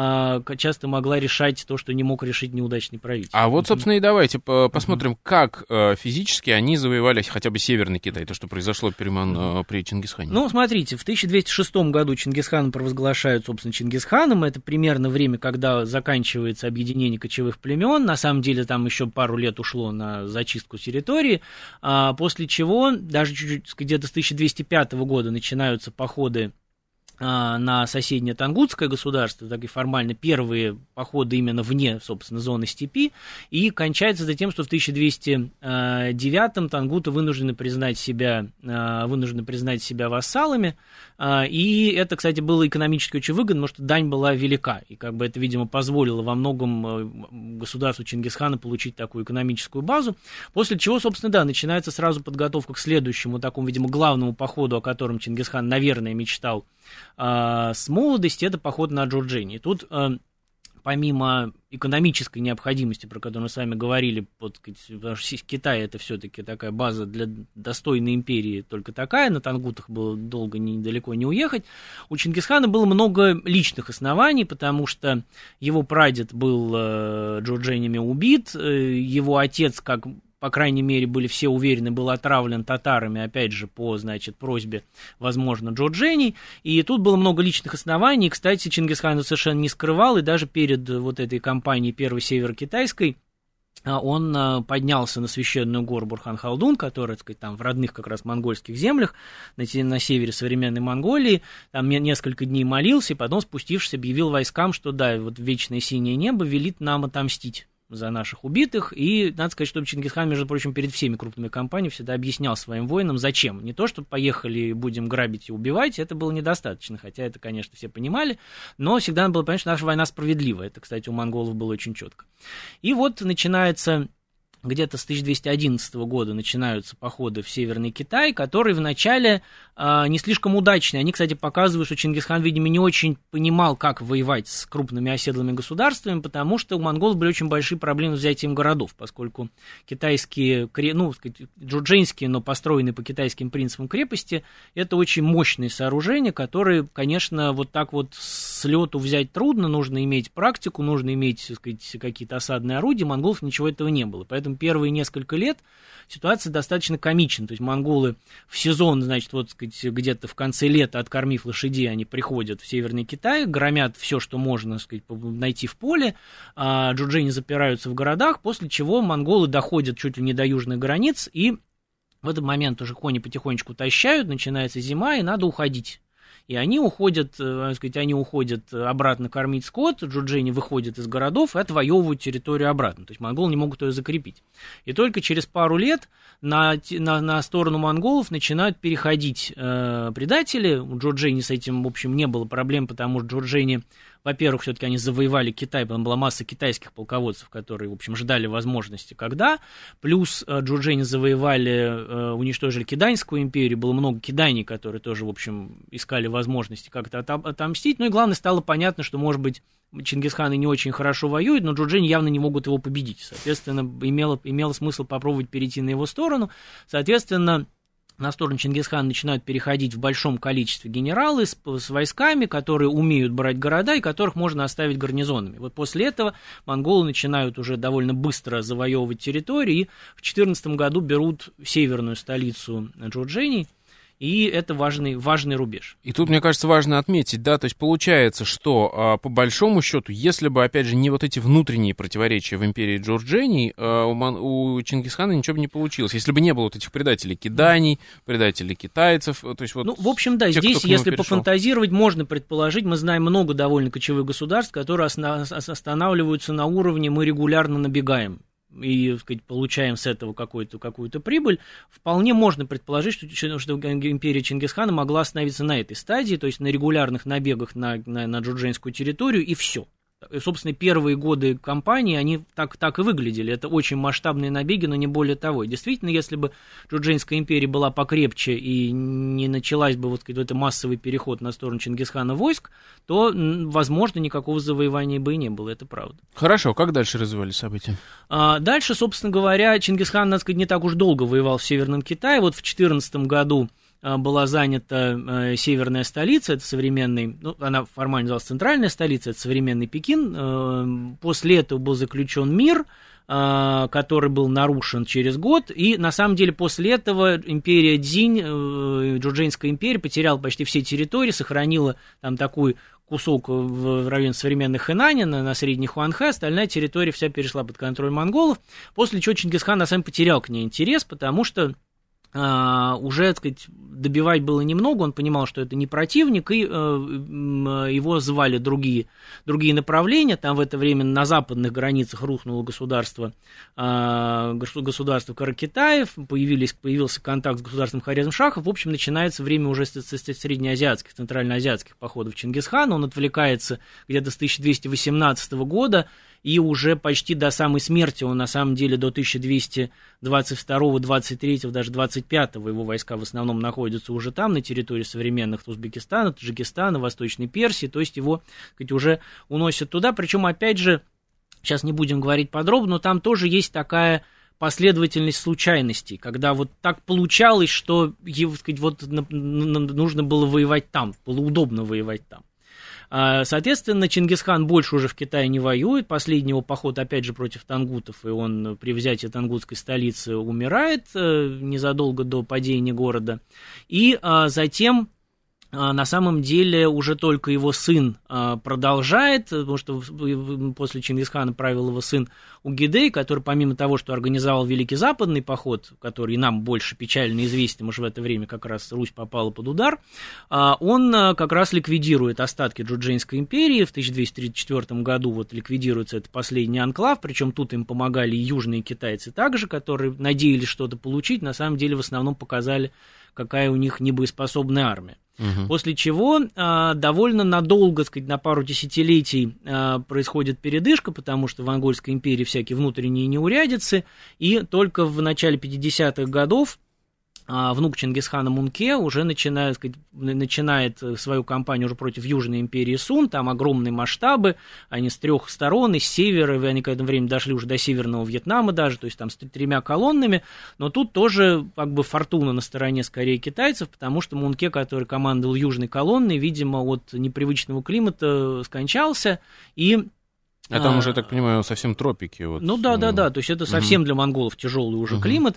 часто могла решать то, что не мог решить неудачный правитель. А вот, собственно, и давайте посмотрим, как физически они завоевали хотя бы Северный Китай, то, что произошло при, при Чингисхане. Ну, смотрите, в тысяча двести шестом году Чингисхана провозглашают, собственно, Чингисханом. Это примерно время, когда заканчивается объединение кочевых племен. На самом деле, там еще пару лет ушло на зачистку территории, после чего даже чуть-чуть где-то с тысяча двести пятого года начинаются походы на соседнее Тангутское государство, так и формально первые походы именно вне, собственно, зоны степи, и кончается за тем, что в тысяча двести девятом тангуты вынуждены признать себя, вынуждены признать себя вассалами, и это, кстати, было экономически очень выгодно, потому что дань была велика, и как бы это, видимо, позволило во многом государству Чингисхана получить такую экономическую базу, после чего, собственно, да, начинается сразу подготовка к следующему такому, видимо, главному походу, о котором Чингисхан, наверное, мечтал с молодости, это поход на Джурджени. Тут, помимо экономической необходимости, про которую мы с вами говорили, под, потому что Китай это все-таки такая база для достойной империи, только такая, на тангутах было долго, недалеко не уехать, у Чингисхана было много личных оснований, потому что его прадед был джурдженями убит, его отец, как по крайней мере, были все уверены, был отравлен татарами, опять же, по, значит, просьбе, возможно, джурдженей. И тут было много личных оснований. Кстати, Чингисхан совершенно не скрывал, и даже перед вот этой кампанией Первой Северо-Китайской он поднялся на священную гору Бурхан-Халдун, которая, так сказать, там в родных как раз монгольских землях, на, на севере современной Монголии, там несколько дней молился, и потом, спустившись, объявил войскам, что да, вот вечное синее небо велит нам отомстить за наших убитых, и надо сказать, что Чингисхан, между прочим, перед всеми крупными кампаниями всегда объяснял своим воинам, зачем. Не то, что поехали, будем грабить и убивать, это было недостаточно, хотя это, конечно, все понимали, но всегда было понятно, что наша война справедлива. Это, кстати, у монголов было очень четко. И вот начинается... Где-то с тысяча двести одиннадцатого года начинаются походы в Северный Китай, которые вначале э, не слишком удачные. Они, кстати, показывают, что Чингисхан, видимо, не очень понимал, как воевать с крупными оседлыми государствами, потому что у монголов были очень большие проблемы с взятием городов, поскольку китайские, ну, сказать, джурдженские, но построенные по китайским принципам крепости, это очень мощные сооружения, которые, конечно, вот так вот с лету взять трудно, нужно иметь практику, нужно иметь, так сказать, какие-то осадные орудия, у монголов ничего этого не было, поэтому первые несколько лет ситуация достаточно комична. То есть монголы в сезон, значит, вот, сказать, где-то в конце лета, откормив лошадей, они приходят в Северный Китай, громят все, что можно, так сказать, найти в поле, а джурджени запираются в городах, после чего монголы доходят чуть ли не до южных границ, и в этот момент уже кони потихонечку тащают, начинается зима, и надо уходить. И они уходят, так сказать, они уходят обратно кормить скот, джурджени выходят из городов и отвоевывают территорию обратно. То есть монголы не могут ее закрепить. И только через пару лет на, на, на сторону монголов начинают переходить э, предатели. У джурджени с этим, в общем, не было проблем, потому что джурджени, во-первых, все-таки они завоевали Китай, там была масса китайских полководцев, которые, в общем, ждали возможности, когда. Плюс э, джурджени завоевали, э, уничтожили Киданьскую империю, было много кидайней, которые тоже, в общем, искали возможности как-то отомстить. Ну и главное, стало понятно, что, может быть, Чингисхан и не очень хорошо воюет, но джурджени явно не могут его победить. Соответственно, имело, имело смысл попробовать перейти на его сторону. Соответственно, на сторону Чингисхана начинают переходить в большом количестве генералы с, с войсками, которые умеют брать города и которых можно оставить гарнизонами. Вот после этого монголы начинают уже довольно быстро завоевывать территории и в две тысячи четырнадцатом году берут северную столицу джурдженей. И это важный, важный рубеж. И тут, мне кажется, важно отметить, да, то есть получается, что по большому счету, если бы, опять же, не вот эти внутренние противоречия в империи джурдженей, у, у Чингисхана ничего бы не получилось. Если бы не было вот этих предателей киданий, предателей китайцев, то есть вот... Ну, в общем, да, тех, здесь, если пофантазировать, можно предположить, мы знаем много довольно кочевых государств, которые останавливаются на уровне «мы регулярно набегаем» и, так сказать, получаем с этого какую-то, какую-то прибыль, вполне можно предположить, что, что империя Чингисхана могла остановиться на этой стадии, то есть на регулярных набегах на, на, на джурдженскую территорию, и все. И, собственно, первые годы кампании, они так, так и выглядели. Это очень масштабные набеги, но не более того. И действительно, если бы Джурдженская империя была покрепче и не началась бы вот какой-то массовый переход на сторону Чингисхана войск, то, возможно, никакого завоевания бы и не было, это правда. Хорошо, как дальше развивались события? А дальше, собственно говоря, Чингисхан, надо сказать, не так уж долго воевал в Северном Китае. Вот в две тысячи четырнадцатом году была занята э, северная столица, это современный, ну, она формально называлась центральная столица, это современный Пекин. Э, после этого был заключен мир, э, который был нарушен через год, и на самом деле после этого империя Цзинь, э, Джурдженская империя, потеряла почти все территории, сохранила там такой кусок в районе современных Хэнаня, на, на средней Хуанхэ, остальная территория вся перешла под контроль монголов, после чего Чингисхан на самом деле потерял к ней интерес, потому что Uh, уже, так сказать, добивать было немного, он понимал, что это не противник, и uh, его звали другие, другие направления. Там в это время на западных границах рухнуло государство, uh, государство Каракитаев, появились, появился контакт с государством Хорезм-Шахов. В общем, начинается время уже с, с, с среднеазиатских, центральноазиатских походов Чингисхана. Он отвлекается где-то с тысяча двести восемнадцатого года, и уже почти до самой смерти, он на самом деле до тысяча двести двадцать второго, двадцать третьего, даже двадцать пятого его войска в основном находятся уже там, на территории современных Узбекистана, Таджикистана, Восточной Персии, то есть его, так сказать, уже уносят туда, причем, опять же, сейчас не будем говорить подробно, но там тоже есть такая последовательность случайностей, когда вот так получалось, что, так сказать, вот нужно было воевать там, было удобно воевать там. Соответственно, Чингисхан больше уже в Китае не воюет. Последний его поход, опять же, против тангутов, и он при взятии тангутской столицы умирает незадолго до падения города. И затем, на самом деле, уже только его сын продолжает, потому что после Чингисхана правил его сын Угидей, который, помимо того, что организовал Великий Западный поход, который нам больше печально известен, уж в это время как раз Русь попала под удар, он как раз ликвидирует остатки Джурдженской империи. В тысяча двести тридцать четвёртом году вот ликвидируется этот последний анклав, причем тут им помогали и южные китайцы также, которые надеялись что-то получить, на самом деле в основном показали, какая у них небоеспособная армия. Угу. После чего а, довольно надолго, так сказать, на пару десятилетий а, происходит передышка, потому что в Монгольской империи всякие внутренние неурядицы, и только в начале пятидесятых годов а, внук Чингисхана Мунке уже начинает, сказать, начинает свою кампанию уже против Южной империи Сун, там огромные масштабы, они с трех сторон, и с севера, они к этому времени дошли уже до Северного Вьетнама даже, то есть там с тремя колоннами, но тут тоже как бы фортуна на стороне скорее китайцев, потому что Мунке, который командовал Южной колонной, видимо, от непривычного климата скончался, и А там уже, я так понимаю, совсем тропики. Вот. Ну да, да, да, то есть это совсем угу. для монголов тяжелый уже угу. климат.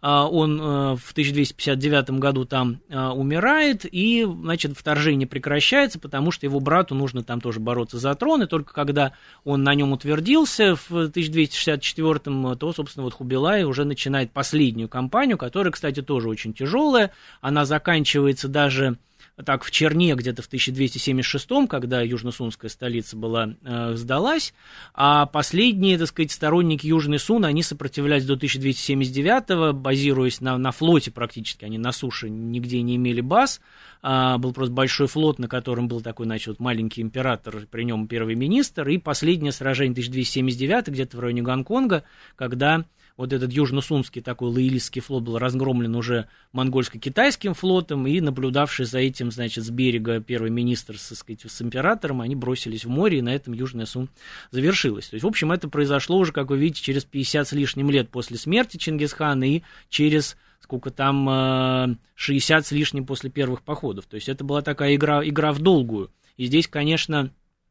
Он в тысяча двести пятьдесят девятом году там умирает, и, значит, вторжение прекращается, потому что его брату нужно там тоже бороться за трон, и только когда он на нем утвердился в тысяча двести шестьдесят четвёртом, то, собственно, вот Хубилай уже начинает последнюю кампанию, которая, кстати, тоже очень тяжелая. Она заканчивается даже так в Черне где-то в тысяча двести семьдесят шестом, когда южно-сунская столица была, э, сдалась, а последние, так сказать, сторонники Южной Суны, они сопротивлялись до тысяча двести семьдесят девятого, базируясь на, на флоте практически, они на суше нигде не имели баз, а, был просто большой флот, на котором был такой, значит, вот маленький император, при нем первый министр, и последнее сражение тысяча двести семьдесят девятого где-то в районе Гонконга, когда вот этот южно-сунский такой лоялистский флот был разгромлен уже монгольско-китайским флотом, и наблюдавший за этим, значит, с берега первый министр, так сказать, с императором, они бросились в море, и на этом Южная Сун завершилась. То есть, в общем, это произошло уже, как вы видите, через пятьдесят с лишним лет после смерти Чингисхана и через, сколько там, шестьдесят с лишним после первых походов. То есть, это была такая игра, игра в долгую. И здесь, конечно,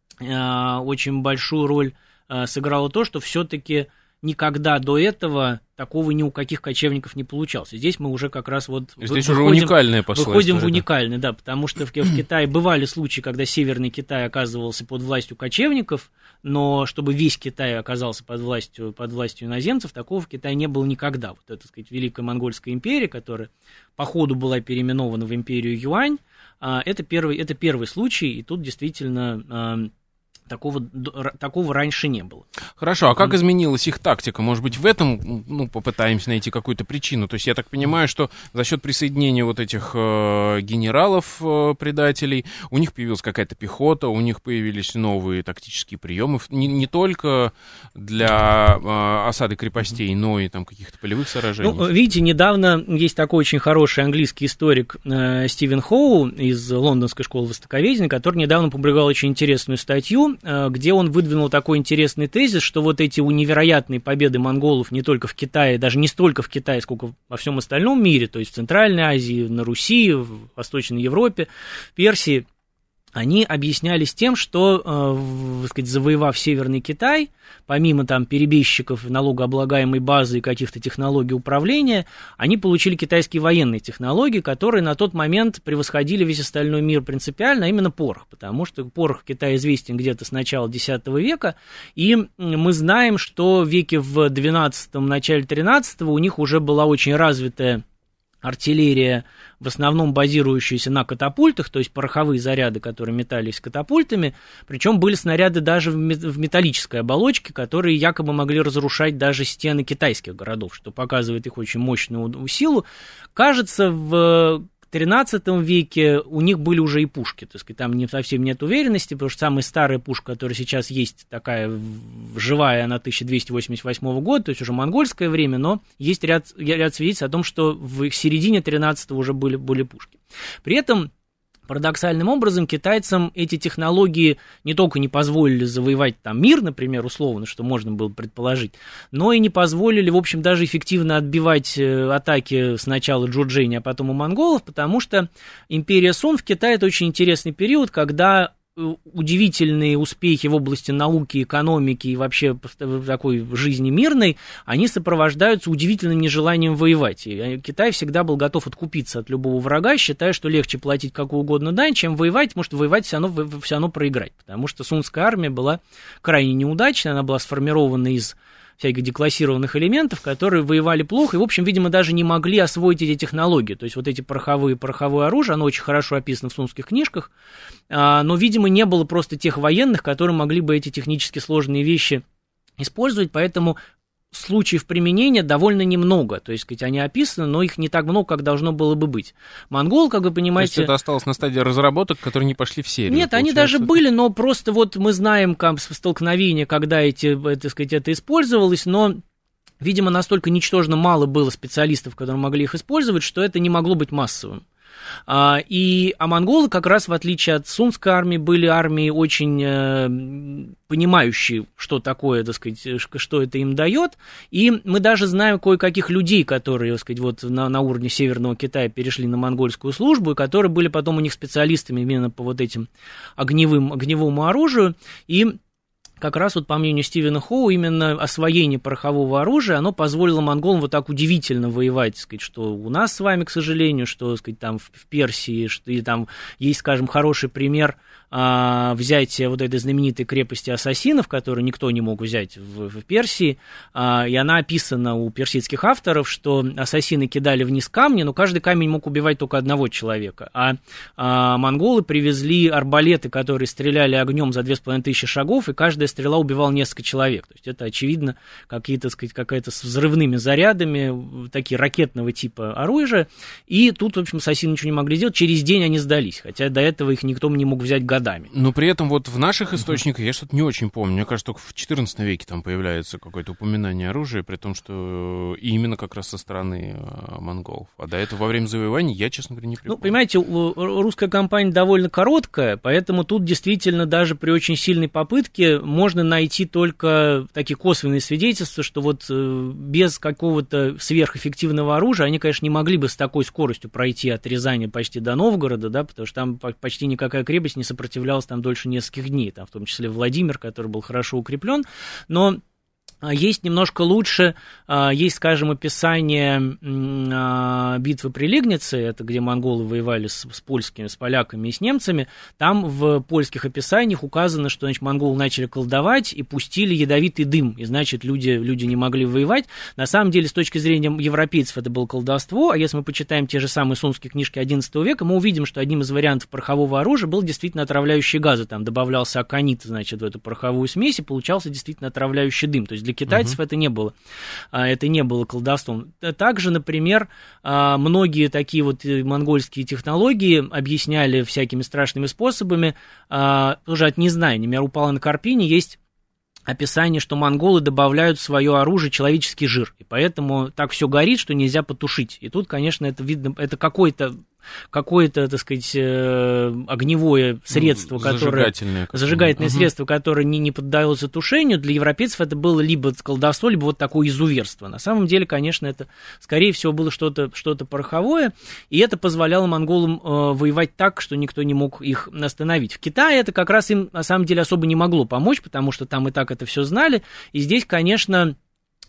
очень большую роль сыграло то, что все-таки никогда до этого такого ни у каких кочевников не получалось. Здесь мы уже как раз вот Здесь выходим, уже уникальное пошло. Выходим в уникальное, да, потому что в, в Китае бывали случаи, когда Северный Китай оказывался под властью кочевников, но чтобы весь Китай оказался под властью, под властью иноземцев, такого в Китае не было никогда. Вот это, так сказать, Великая Монгольская империя, которая по ходу была переименована в империю Юань, это первый, это первый случай, и тут действительно Такого, такого раньше не было. Хорошо, а как mm. изменилась их тактика? Может быть, в этом, ну, попытаемся найти какую-то причину. То есть я так понимаю, что за счет присоединения вот этих э, генералов-предателей э, у них появилась какая-то пехота, у них появились новые тактические приемы, не, не только для э, осады крепостей, но и там каких-то полевых сражений. Ну, видите, недавно есть такой очень хороший английский историк э, Стивен Хоу из Лондонской школы востоковедения, который недавно публиковал очень интересную статью, где он выдвинул такой интересный тезис, что вот эти невероятные победы монголов не только в Китае, даже не столько в Китае, сколько во всем остальном мире, то есть в Центральной Азии, на Руси, в Восточной Европе, в Персии, они объяснялись тем, что, э, так сказать, завоевав Северный Китай, помимо там перебежчиков, налогооблагаемой базы и каких-то технологий управления, они получили китайские военные технологии, которые на тот момент превосходили весь остальной мир принципиально, а именно порох, потому что порох в Китае известен где-то с начала десятого века, и мы знаем, что в веке в двенадцатом, начале тринадцатого у них уже была очень развитая артиллерия, в основном базирующаяся на катапультах, то есть пороховые заряды, которые метались катапультами, причем были снаряды даже в металлической оболочке, которые якобы могли разрушать даже стены китайских городов, что показывает их очень мощную силу. Кажется, в тринадцатом веке у них были уже и пушки, так сказать, там не, совсем нет уверенности, потому что самая старая пушка, которая сейчас есть, такая живая, она тысяча двести восемьдесят восьмого года, то есть уже монгольское время, но есть ряд, ряд свидетельств о том, что в середине тринадцатого уже были, были пушки. При этом парадоксальным образом китайцам эти технологии не только не позволили завоевать там мир, например, условно, что можно было предположить, но и не позволили, в общем, даже эффективно отбивать атаки сначала Джурджени, а потом у монголов, потому что империя Сун в Китае – это очень интересный период, когда удивительные успехи в области науки, экономики и вообще в такой жизни мирной, они сопровождаются удивительным нежеланием воевать. И Китай всегда был готов откупиться от любого врага, считая, что легче платить какую угодно дань, чем воевать, потому что воевать все равно, все равно проиграть. Потому что сунская армия была крайне неудачной, она была сформирована из всяких деклассированных элементов, которые воевали плохо и, в общем, видимо, даже не могли освоить эти технологии. То есть вот эти пороховые, пороховое оружие, оно очень хорошо описано в сунских книжках, но, видимо, не было просто тех военных, которые могли бы эти технически сложные вещи использовать, поэтому случаев применения довольно немного, то есть, сказать, они описаны, но их не так много, как должно было бы быть. Монгол, как вы понимаете... То есть это осталось на стадии разработок, которые не пошли в серию? Нет, получается? Они даже были, но просто вот мы знаем как, столкновения, когда эти, так сказать, это использовалось, но, видимо, настолько ничтожно мало было специалистов, которые могли их использовать, что это не могло быть массовым. А, и, а монголы как раз, в отличие от сунской армии, были армией очень э, понимающие, что такое, так сказать, что это им дает. И мы даже знаем кое-каких людей, которые, так сказать, вот на, на уровне Северного Китая перешли на монгольскую службу, и которые были потом у них специалистами именно по вот этим огневым, огневому оружию. И как раз вот по мнению Стивена Хоу, именно освоение порохового оружия, оно позволило монголам вот так удивительно воевать, сказать, что у нас с вами, к сожалению, что, сказать, там в Персии, что и там есть, скажем, хороший пример а, взятия вот этой знаменитой крепости ассасинов, которую никто не мог взять в, в Персии, а, и она описана у персидских авторов, что ассасины кидали вниз камни, но каждый камень мог убивать только одного человека, а, а монголы привезли арбалеты, которые стреляли огнем за две с половиной тысячи шагов, и каждая стрела убивала несколько человек. То есть это, очевидно, какие-то, сказать, какая-то с взрывными зарядами, такие ракетного типа оружия. И тут, в общем, ассасины ничего не могли сделать. Через день они сдались, хотя до этого их никто не мог взять годами. Но при этом вот в наших источниках я что-то не очень помню. Мне кажется, только в четырнадцатом веке там появляется какое-то упоминание оружия, при том, что именно как раз со стороны монголов. А до этого во время завоевания я, честно говоря, не припомню. Ну, понимаете, русская кампания довольно короткая, поэтому тут действительно даже при очень сильной попытке можно найти только такие косвенные свидетельства, что вот без какого-то сверхэффективного оружия они, конечно, не могли бы с такой скоростью пройти от Рязани почти до Новгорода, да, потому что там почти никакая крепость не сопротивлялась там дольше нескольких дней, там в том числе Владимир, который был хорошо укреплен, но есть немножко лучше, есть, скажем, описание битвы при Лигнице, это где монголы воевали с, с польскими, с поляками и с немцами. Там в польских описаниях указано, что, значит, монголы начали колдовать и пустили ядовитый дым, и, значит, люди, люди не могли воевать. На самом деле, с точки зрения европейцев, это было колдовство, а если мы почитаем те же самые сунские книжки одиннадцатого века, мы увидим, что одним из вариантов порохового оружия был действительно отравляющие газы. Там добавлялся аконит, значит, в эту пороховую смесь, и получался действительно отравляющий дым. То есть для китайцев uh-huh. это не было, это не было колдовством. Также, например, многие такие вот монгольские технологии объясняли всякими страшными способами, тоже от незнания. Например, у Палана Карпини есть описание, что монголы добавляют в свое оружие человеческий жир, и поэтому так все горит, что нельзя потушить. И тут, конечно, это видно, это какой-то какое-то, так сказать, огневое средство, которое... Зажигательное. Зажигательное угу. средство, которое не, не поддается тушению. Для европейцев это было либо колдовство, либо вот такое изуверство. На самом деле, конечно, это, скорее всего, было что-то, что-то пороховое, и это позволяло монголам э, воевать так, что никто не мог их остановить. В Китае это как раз им, на самом деле, особо не могло помочь, потому что там и так это все знали, и здесь, конечно...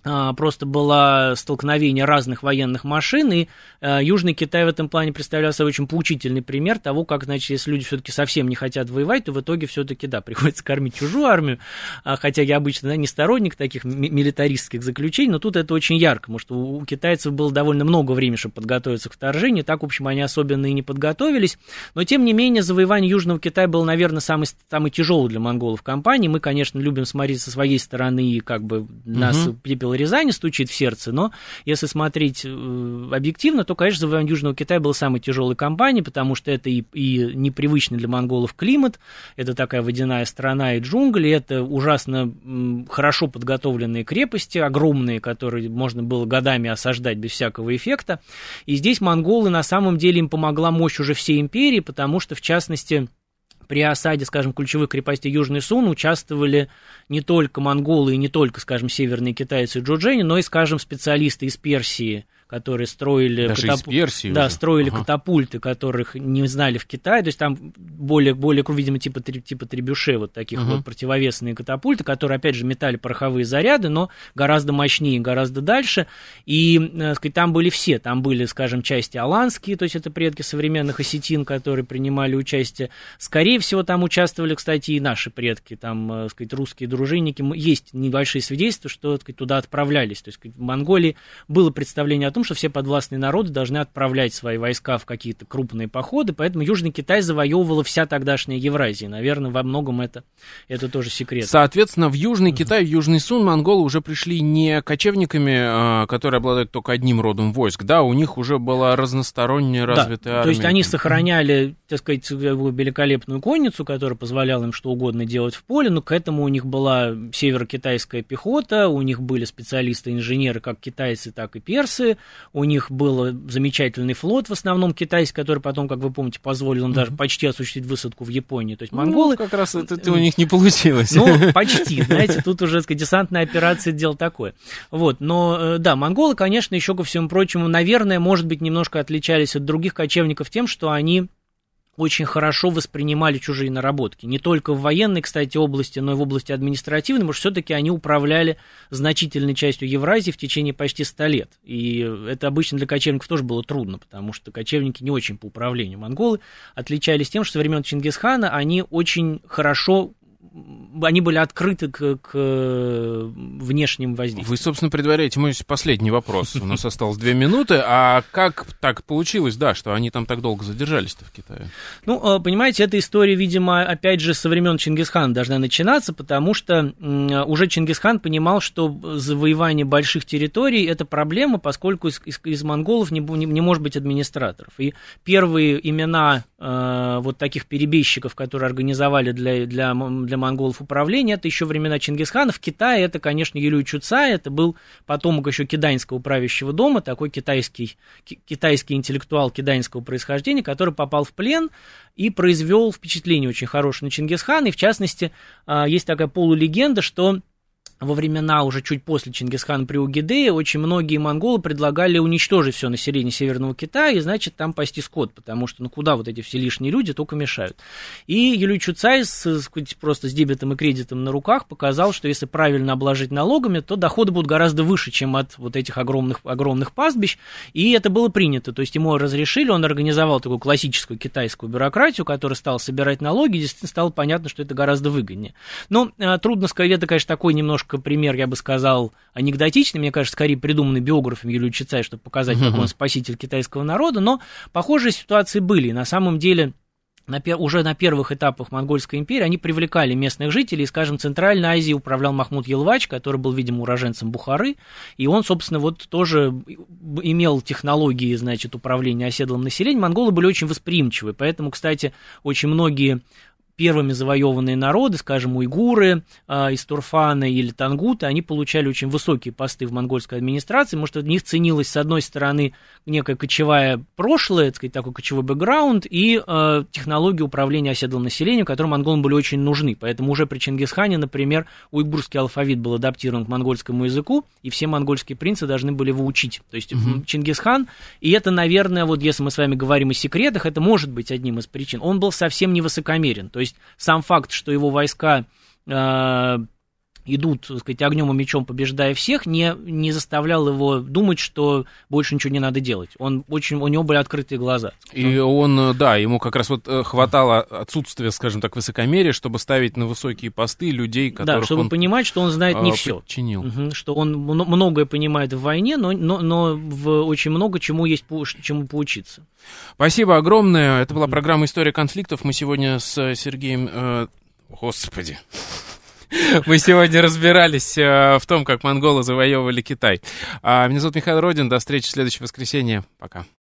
просто было столкновение разных военных машин, и э, Южный Китай в этом плане представлял собой очень поучительный пример того, как, значит, если люди все-таки совсем не хотят воевать, то в итоге все-таки, да, приходится кормить чужую армию, а, хотя я обычно, да, не сторонник таких милитаристских заключений, но тут это очень ярко, потому что у, у китайцев было довольно много времени, чтобы подготовиться к вторжению, так, в общем, они особенно и не подготовились, но, тем не менее, завоевание Южного Китая было, наверное, самый, самый тяжелый для монголов кампании. Мы, конечно, любим смотреть со своей стороны, и как бы нас угу. пепел Рязани стучит в сердце, но если смотреть э, объективно, то, конечно, завоевание Южного Китая было самой тяжелой кампанией, потому что это и, и непривычный для монголов климат, это такая водяная страна и джунгли, это ужасно м, хорошо подготовленные крепости, огромные, которые можно было годами осаждать без всякого эффекта, и здесь монголы, на самом деле, им помогла мощь уже всей империи, потому что, в частности, при осаде, скажем, ключевых крепостей Южный Сун участвовали не только монголы и не только, скажем, северные китайцы и джурджени, но и, скажем, специалисты из Персии, которые строили, Даже катап... из Персии да, уже. строили ага. катапульты, которых не знали в Китае, то есть там более, более видимо, типа, типа требюше, вот таких uh-huh. вот противовесные катапульты, которые, опять же, метали пороховые заряды, но гораздо мощнее, гораздо дальше, и, так сказать, там были все, там были, скажем, части аланские, то есть это предки современных осетин, которые принимали участие, скорее всего, там участвовали, кстати, и наши предки, там, так сказать, русские дружинники, есть небольшие свидетельства, что, так сказать, туда отправлялись, то есть в Монголии было представление о том, что все подвластные народы должны отправлять свои войска в какие-то крупные походы, поэтому Южный Китай завоевывала вся тогдашняя Евразия. Наверное, во многом это, это тоже секрет. Соответственно, в Южный uh-huh. Китай, в Южный Сун монголы уже пришли не кочевниками, которые обладают только одним родом войск, да, у них уже была разносторонняя развитая да, армия. То есть они сохраняли, так сказать, великолепную конницу, которая позволяла им что угодно делать в поле, но к этому у них была северокитайская пехота, у них были специалисты-инженеры, как китайцы, так и персы, у них был замечательный флот, в основном китайский, который потом, как вы помните, позволил им mm-hmm. даже почти осуществить высадку в Японии. То есть монголы... Ну, как раз это, это у них не получилось. Ну, почти, знаете, тут уже, так сказать, десантная операция — это дело такое. Вот, но, да, монголы, конечно, еще ко всему прочему, наверное, может быть, немножко отличались от других кочевников тем, что они очень хорошо воспринимали чужие наработки. Не только в военной, кстати, области, но и в области административной, потому что все-таки они управляли значительной частью Евразии в течение почти ста лет. И это обычно для кочевников тоже было трудно, потому что кочевники не очень по управлению. Монголы отличались тем, что со времен Чингисхана они очень хорошо... они были открыты к, к внешним воздействиям. Вы, собственно, предваряете мой последний вопрос. У нас осталось две минуты. А как так получилось, да, что они там так долго задержались-то в Китае? Ну, понимаете, эта история, видимо, опять же, со времен Чингисхана должна начинаться, потому что уже Чингисхан понимал, что завоевание больших территорий – это проблема, поскольку из, из, из монголов не, не, не может быть администраторов. И первые имена э, вот таких перебежчиков, которые организовали для, для, для монголов управление, это еще времена Чингисхана. В Китае это, конечно, Юлий Чуцай, это был потомок еще киданьского правящего дома, такой китайский, китайский интеллектуал киданьского происхождения, который попал в плен и произвел впечатление очень хорошее на Чингисхана. И, в частности, есть такая полулегенда, что во времена уже чуть после Чингисхана при Угидее очень многие монголы предлагали уничтожить все население Северного Китая и, значит, там пасти скот, потому что, ну, куда вот эти все лишние люди только мешают. И Юлий Чуцай с, просто с дебетом и кредитом на руках показал, что если правильно обложить налогами, то доходы будут гораздо выше, чем от вот этих огромных, огромных пастбищ, и это было принято, то есть ему разрешили, он организовал такую классическую китайскую бюрократию, которая стала собирать налоги, и действительно стало понятно, что это гораздо выгоднее. Но трудно сказать, это, конечно, такой немножко пример, я бы сказал, анекдотичный, мне кажется, скорее придуманный биографом Юлия Чуцая, чтобы показать, какой он спаситель китайского народа, но похожие ситуации были. На самом деле, на пер... уже на первых этапах Монгольской империи они привлекали местных жителей, скажем, Центральной Азии управлял Махмуд Елвач, который был, видимо, уроженцем Бухары, и он, собственно, вот тоже имел технологии, значит, управления оседлым населением. Монголы были очень восприимчивы, поэтому, кстати, очень многие первыми завоеванные народы, скажем, уйгуры э, из Турфана или тангуты, они получали очень высокие посты в монгольской администрации, потому что в них ценилось, с одной стороны, некое кочевое прошлое, так сказать, такой кочевой бэкграунд, и э, технологии управления оседлым населением, которые монголам были очень нужны. Поэтому уже при Чингисхане, например, уйгурский алфавит был адаптирован к монгольскому языку, и все монгольские принцы должны были его учить. То есть mm-hmm. Чингисхан, и это, наверное, вот если мы с вами говорим о секретах, это может быть одним из причин, он был совсем не высокомерен. То есть То есть сам факт, что его войска э, идут, так сказать, огнем и мечом, побеждая всех, не, не заставлял его думать, что больше ничего не надо делать. Он очень, у него были открытые глаза. И он, да, ему как раз вот хватало отсутствия, скажем так, высокомерия, чтобы ставить на высокие посты людей, которых Да, чтобы он понимать, что он знает не а, все. Подчинил. Угу, что он многое понимает в войне, но, но, но в очень много чему есть чему поучиться. Спасибо огромное. Это была программа «История конфликтов». Мы сегодня с Сергеем... Э, господи... Мы сегодня разбирались э, в том, как монголы завоевывали Китай. А, меня зовут Михаил Родин. До встречи в следующее воскресенье. Пока.